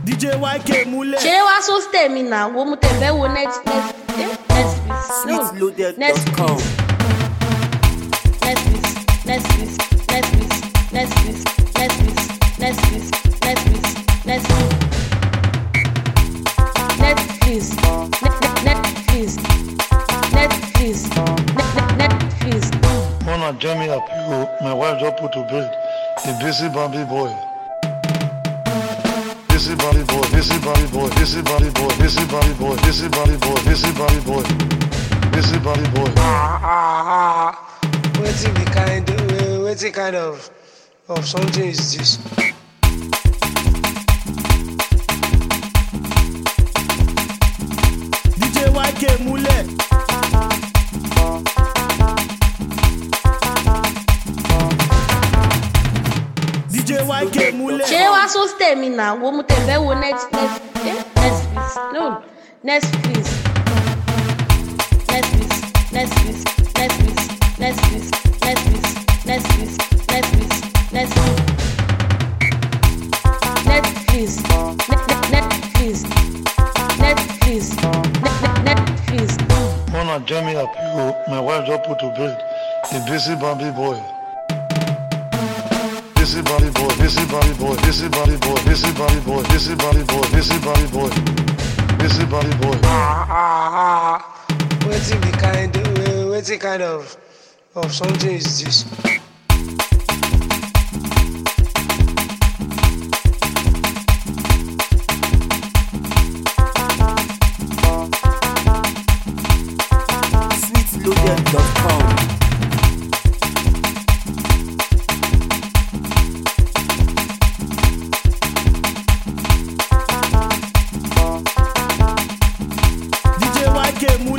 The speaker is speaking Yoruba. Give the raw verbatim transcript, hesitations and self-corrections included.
D J Y K múlẹ̀. ṣé wàá sọ tèmi náà wo mo tẹ̀ fẹ́ wo next next next week sweet loaded dot com. next week next week next week next week next week next week next week next week Netflix Netflix Netflix Netflix. Wanna jam me up, you. My wife just put to bed. The busy Bambi boy. Busy Bambi boy, busy Bambi boy, busy Bambi boy, busy Bambi boy, busy Bambi boy, busy Bambi boy, busy Bambi boy. Ah ah ah! Wetin be kind? Wetin kind of of something is this? D J Y K múlẹ̀. D J Y K múlẹ̀. ṣé wàá sọ tèmi náà wo mo tẹ̀ fẹ́ wo next next next week no next week next week next week next week next week next week next week next week next week Netflix Netflix Netflix Netflix. Wanna jam me up, you. My wife just put to bed. The busy Bambi boy. Busy Bambi boy, busy Bambi boy, busy Bambi boy, busy Bambi boy, busy Bambi boy, busy Bambi boy, busy Bambi boy. Ah ah ah! Wetin be kind? Wetin kind of of something is this? sweet loaded dot com. D J Y K múlẹ̀.